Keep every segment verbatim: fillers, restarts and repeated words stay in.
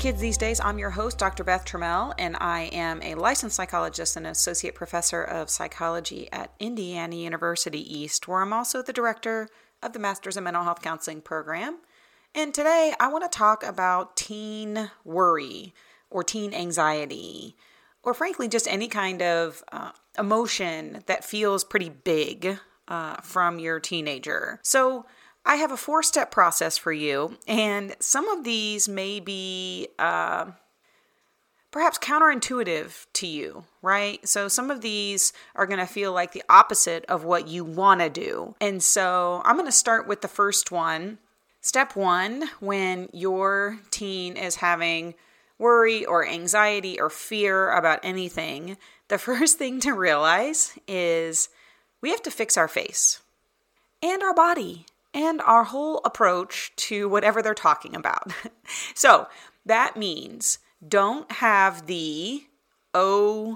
kids these days. I'm your host, Doctor Beth Trammell, and I am a licensed psychologist and associate professor of psychology at Indiana University East, where I'm also the director of the Masters in Mental Health Counseling program. And today I want to talk about teen worry or teen anxiety, or frankly, just any kind of uh, emotion that feels pretty big uh, from your teenager. So I have a four-step process for you, and some of these may be uh, perhaps counterintuitive to you, right? So some of these are going to feel like the opposite of what you want to do. And so I'm going to start with the first one. Step one, when your teen is having worry or anxiety or fear about anything, the first thing to realize is we have to fix our face and our body and our whole approach to whatever they're talking about. So that means don't have the, oh,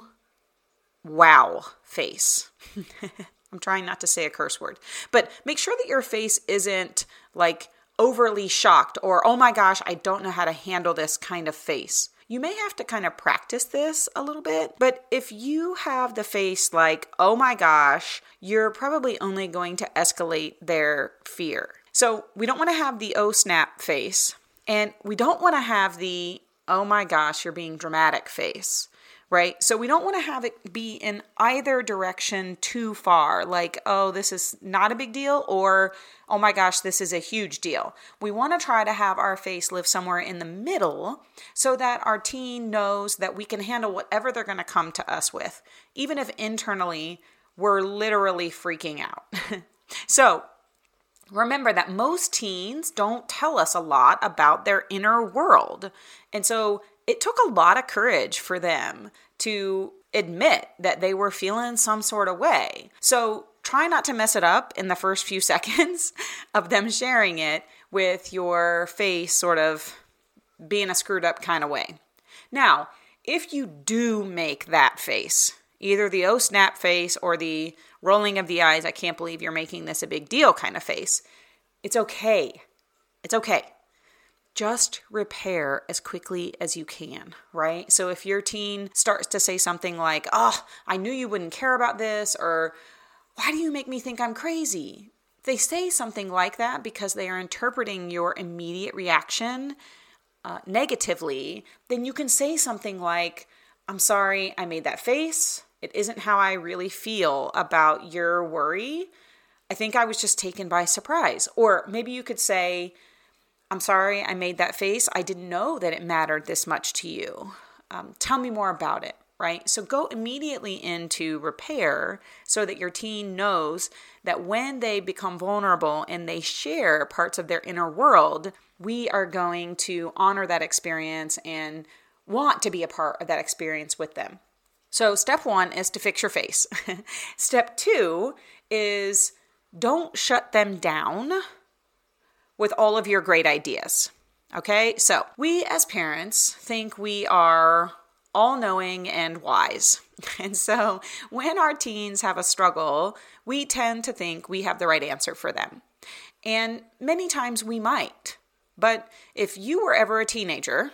wow face. I'm trying not to say a curse word, but make sure that your face isn't like overly shocked or, oh my gosh, I don't know how to handle this kind of face. You may have to kind of practice this a little bit, but if you have the face like, oh my gosh, you're probably only going to escalate their fear. So we don't want to have the oh snap face, and we don't want to have the, oh my gosh, you're being dramatic face, right? So we don't want to have it be in either direction too far, like, oh, this is not a big deal, or, oh my gosh, this is a huge deal. We want to try to have our face live somewhere in the middle so that our teen knows that we can handle whatever they're going to come to us with, even if internally we're literally freaking out. So remember that most teens don't tell us a lot about their inner world. And so it took a lot of courage for them to admit that they were feeling some sort of way. So try not to mess it up in the first few seconds of them sharing it with your face sort of being a screwed up kind of way. Now, if you do make that face, either the oh snap face or the rolling of the eyes, I can't believe you're making this a big deal kind of face, it's okay. It's okay. Just repair as quickly as you can, right? So if your teen starts to say something like, oh, I knew you wouldn't care about this, or why do you make me think I'm crazy? If they say something like that because they are interpreting your immediate reaction uh, negatively, then you can say something like, I'm sorry I made that face. It isn't how I really feel about your worry. I think I was just taken by surprise. Or maybe you could say, I'm sorry I made that face. I didn't know that it mattered this much to you. Um, tell me more about it, right? So go immediately into repair so that your teen knows that when they become vulnerable and they share parts of their inner world, we are going to honor that experience and want to be a part of that experience with them. So step one is to fix your face. Step two is don't shut them down with all of your great ideas. Okay, so we as parents think we are all-knowing and wise. And so when our teens have a struggle, we tend to think we have the right answer for them. And many times we might. But if you were ever a teenager,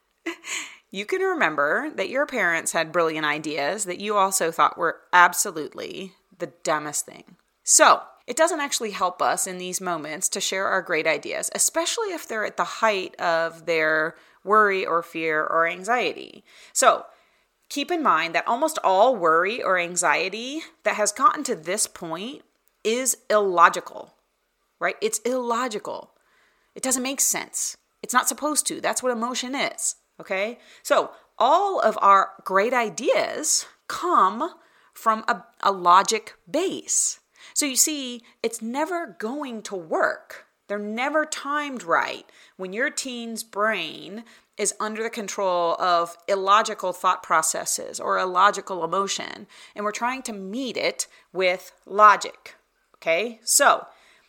you can remember that your parents had brilliant ideas that you also thought were absolutely the dumbest thing. So it doesn't actually help us in these moments to share our great ideas, especially if they're at the height of their worry or fear or anxiety. So keep in mind that almost all worry or anxiety that has gotten to this point is illogical, right? It's illogical. It doesn't make sense. It's not supposed to. That's what emotion is, okay? So all of our great ideas come from a, a logic base. So you see, it's never going to work. They're never timed right when your teen's brain is under the control of illogical thought processes or illogical emotion, and we're trying to meet it with logic, okay? So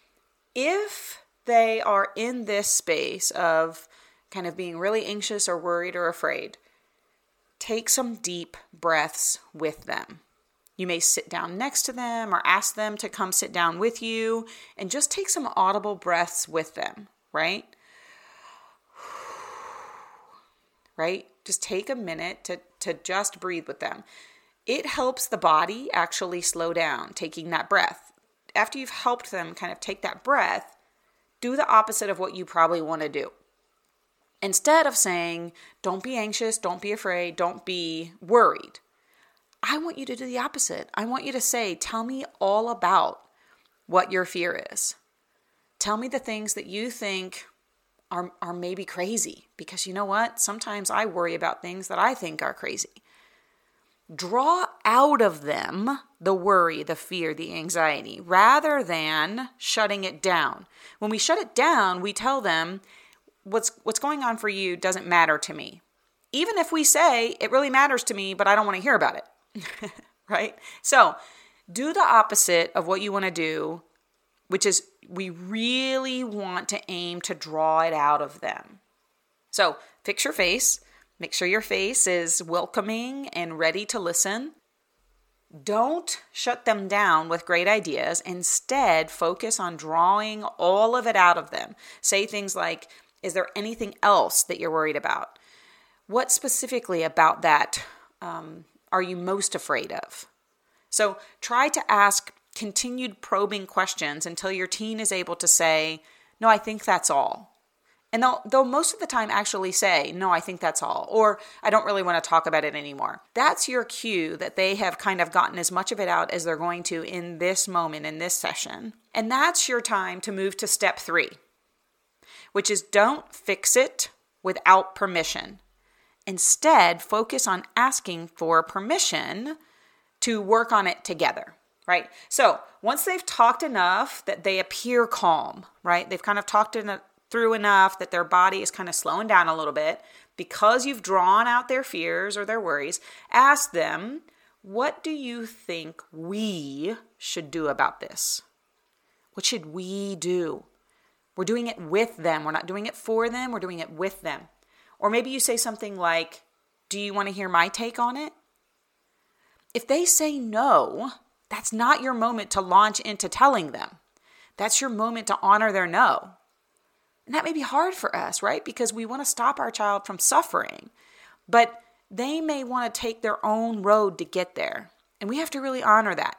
if they are in this space of kind of being really anxious or worried or afraid, take some deep breaths with them. You may sit down next to them or ask them to come sit down with you and just take some audible breaths with them, right? right? Just take a minute to, to just breathe with them. It helps the body actually slow down, taking that breath. After you've helped them kind of take that breath, do the opposite of what you probably want to do. Instead of saying, don't be anxious, don't be afraid, don't be worried, I want you to do the opposite. I want you to say, tell me all about what your fear is. Tell me the things that you think are, are maybe crazy. Because you know what? Sometimes I worry about things that I think are crazy. Draw out of them the worry, the fear, the anxiety, rather than shutting it down. When we shut it down, we tell them, what's what's going on for you doesn't matter to me. Even if we say, it really matters to me, but I don't want to hear about it. Right? So do the opposite of what you want to do, which is we really want to aim to draw it out of them. So fix your face. Make sure your face is welcoming and ready to listen. Don't shut them down with great ideas. Instead, focus on drawing all of it out of them. Say things like, is there anything else that you're worried about? What specifically about that um, are you most afraid of? So try to ask continued probing questions until your teen is able to say, no, I think that's all. And they'll, they'll most of the time actually say, no, I think that's all, or I don't really want to talk about it anymore. That's your cue that they have kind of gotten as much of it out as they're going to in this moment, in this session. And that's your time to move to step three, which is don't fix it without permission. Instead, focus on asking for permission to work on it together, right? So once they've talked enough that they appear calm, right? They've kind of talked in a through enough that their body is kind of slowing down a little bit because you've drawn out their fears or their worries. Ask them, what do you think we should do about this? What should we do? We're doing it with them. We're not doing it for them. We're doing it with them. Or maybe you say something like, do you want to hear my take on it? If they say no, that's not your moment to launch into telling them. That's your moment to honor their no. And that may be hard for us, right? Because we want to stop our child from suffering, but they may want to take their own road to get there. And we have to really honor that.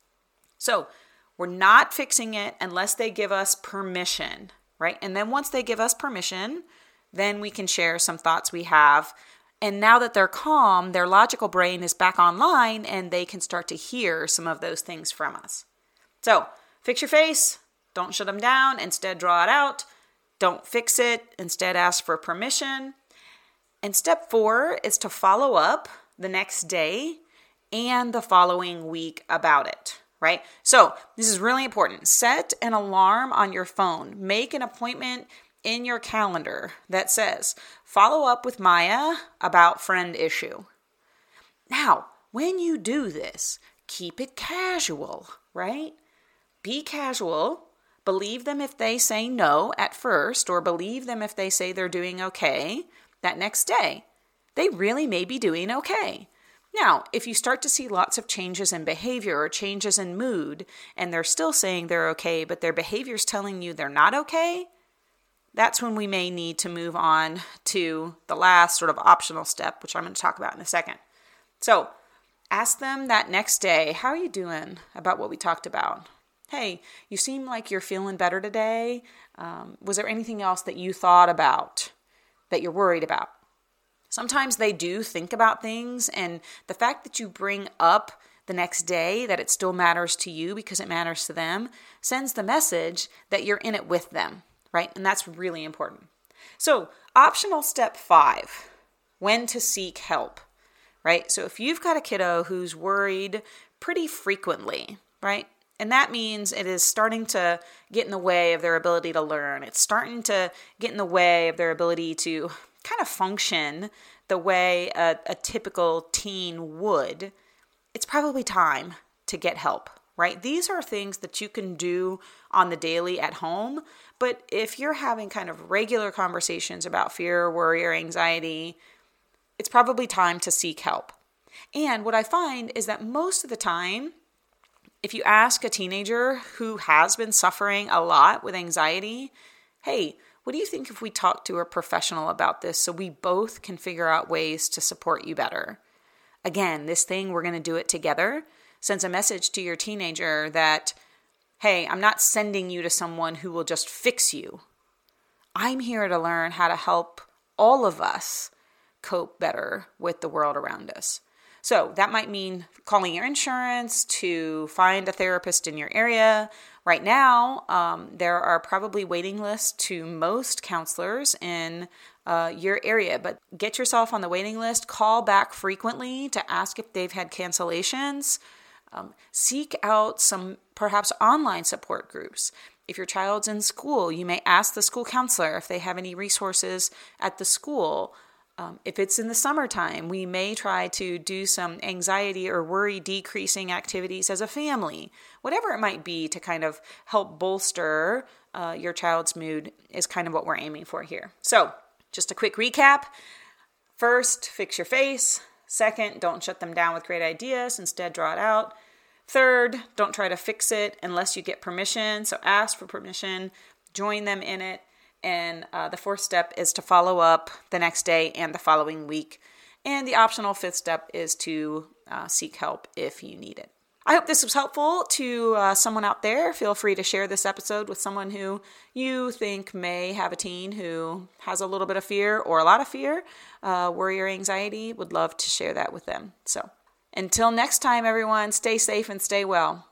So we're not fixing it unless they give us permission, right? And then once they give us permission, then we can share some thoughts we have. And now that they're calm, their logical brain is back online and they can start to hear some of those things from us. So fix your face. Don't shut them down. Instead, draw it out. Don't fix it. Instead, ask for permission. And step four is to follow up the next day and the following week about it, right? So this is really important. Set an alarm on your phone. Make an appointment in your calendar that says, follow up with Maya about friend issue. Now, when you do this, keep it casual, right? Be casual. Believe them if they say no at first, or believe them if they say they're doing okay that next day. They really may be doing okay. Now, if you start to see lots of changes in behavior or changes in mood, and they're still saying they're okay, but their behavior's telling you they're not okay, that's when we may need to move on to the last sort of optional step, which I'm going to talk about in a second. So ask them that next day, how are you doing about what we talked about? Hey, you seem like you're feeling better today. Um, was there anything else that you thought about that you're worried about? Sometimes they do think about things, and the fact that you bring up the next day that it still matters to you because it matters to them sends the message that you're in it with them, right? And that's really important. So, optional step five, when to seek help, right? So if you've got a kiddo who's worried pretty frequently, right? And that means it is starting to get in the way of their ability to learn. It's starting to get in the way of their ability to kind of function the way a, a typical teen would. It's probably time to get help, right? These are things that you can do on the daily at home. But if you're having kind of regular conversations about fear, worry, or anxiety, it's probably time to seek help. And what I find is that most of the time, if you ask a teenager who has been suffering a lot with anxiety, hey, what do you think if we talk to a professional about this so we both can figure out ways to support you better? Again, this thing, we're going to do it together, sends a message to your teenager that, hey, I'm not sending you to someone who will just fix you. I'm here to learn how to help all of us cope better with the world around us. So that might mean calling your insurance to find a therapist in your area. Right now, um, there are probably waiting lists to most counselors in uh, your area, but get yourself on the waiting list. Call back frequently to ask if they've had cancellations. Um, seek out some perhaps online support groups. If your child's in school, you may ask the school counselor if they have any resources at the school. Um, if it's in the summertime, we may try to do some anxiety or worry decreasing activities as a family. Whatever it might be to kind of help bolster uh, your child's mood is kind of what we're aiming for here. So just a quick recap. First, fix your face. Second, don't shut them down with great ideas. Instead, draw it out. Third, don't try to fix it unless you get permission. So ask for permission. Join them in it. And uh, the fourth step is to follow up the next day and the following week. And the optional fifth step is to uh, seek help if you need it. I hope this was helpful to uh, someone out there. Feel free to share this episode with someone who you think may have a teen who has a little bit of fear or a lot of fear, uh, worry or anxiety. Would love to share that with them. So until next time, everyone, stay safe and stay well.